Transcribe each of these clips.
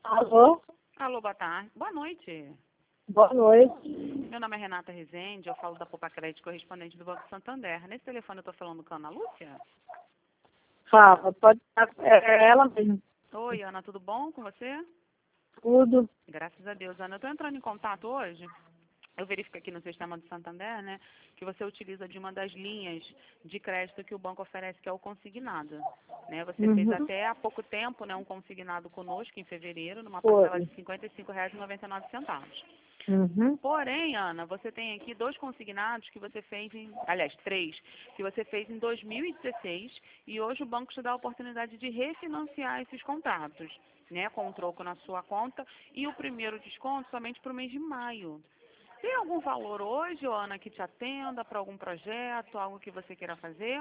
Alô? Alô, boa tarde. Boa noite. Boa noite. Meu nome é Renata Rezende, eu falo da Poupa Crédito, correspondente do Banco Santander. Nesse telefone eu estou falando com a Ana Lúcia? Fala, pode estar. É ela mesmo. Oi, Ana, tudo bom com você? Tudo. Graças a Deus, Ana. Eu estou entrando em contato hoje. Eu verifico aqui no sistema do Santander, né, que você utiliza de uma das linhas de crédito que o banco oferece, que é o consignado. Né? Você fez até há pouco tempo, né, um consignado conosco, em fevereiro, numa parcela de R$ 55,99. Uhum. Porém, Ana, você tem aqui dois consignados que você fez aliás, três, que você fez em 2016 e hoje o banco te dá a oportunidade de refinanciar esses contratos, né, com um troco na sua conta e o primeiro desconto somente para o mês de maio. Tem algum valor hoje, Ana, que te atenda para algum projeto, algo que você queira fazer?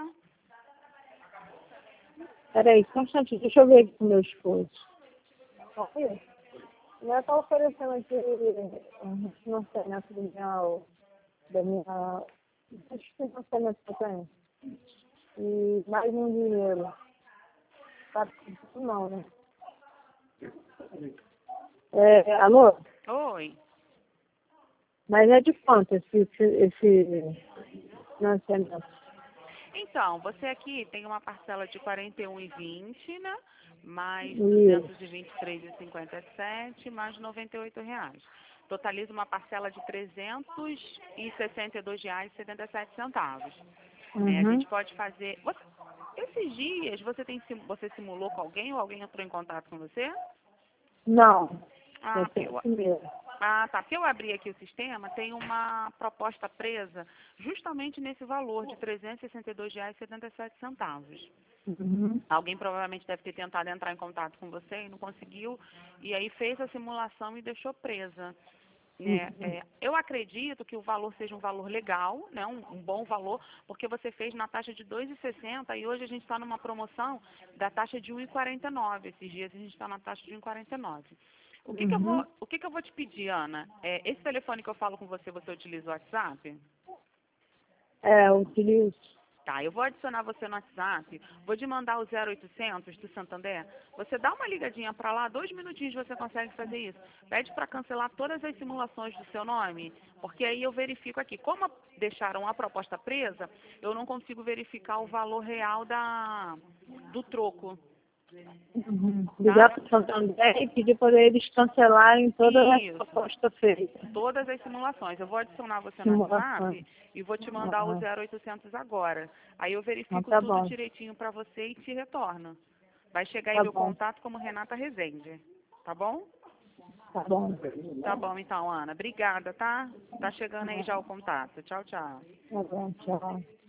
Peraí, só um instantinho. Deixa eu ver aqui com o meu esposo. Olha, ela está oferecendo aqui um financiamento da minha esse financiamento que eu tenho. E mais um dinheiro. Tá tudo não, né? Alô? Oi. Mas é de quanto esse financiamento? Então, você aqui tem uma parcela de R$ 41,20, né? Mais R$ Isso. 223,57, mais R$ 98. Totaliza uma parcela de R$ 362,77. Né? A Uhum. gente pode fazer... Esses dias, você simulou com alguém ou alguém entrou em contato com você? Não. Ah, Eu tenho primeiro. tá. Porque eu abri aqui o sistema, tem uma proposta presa justamente nesse valor de R$ 362,77. Uhum. Alguém provavelmente deve ter tentado entrar em contato com você e não conseguiu, e aí fez a simulação e deixou presa. Né? Eu acredito que o valor seja um valor legal, né? Um bom valor, porque você fez na taxa de 2,60 e hoje a gente está numa promoção da taxa de 1,49. Esses dias a gente está na taxa de 1,49. Uhum. O que que eu vou te pedir, Ana? Esse telefone que eu falo com você, você utiliza o WhatsApp? Eu utilizo. Tá, eu vou adicionar você no WhatsApp, vou te mandar o 0800 do Santander. Você dá uma ligadinha para lá, 2 minutinhos você consegue fazer isso. Pede para cancelar todas as simulações do seu nome, porque aí eu verifico aqui. Como deixaram a proposta presa, eu não consigo verificar o valor real do troco, Uhum. Ligar tá? para o Santander e pedir para eles cancelarem toda a Isso. proposta feita. Todas as simulações. Eu vou adicionar você no Simulações. WhatsApp e vou te mandar o Aham. 0800 agora. Aí eu Então verifico tá tudo bom. direitinho para você e te retorno. Vai chegar aí Tá meu bom. contato como Renata Rezende. Tá bom? Tá bom. Tá bom então, Ana. Obrigada, tá? Tá chegando aí já o contato. Tchau, tchau. Tá bom. Tchau.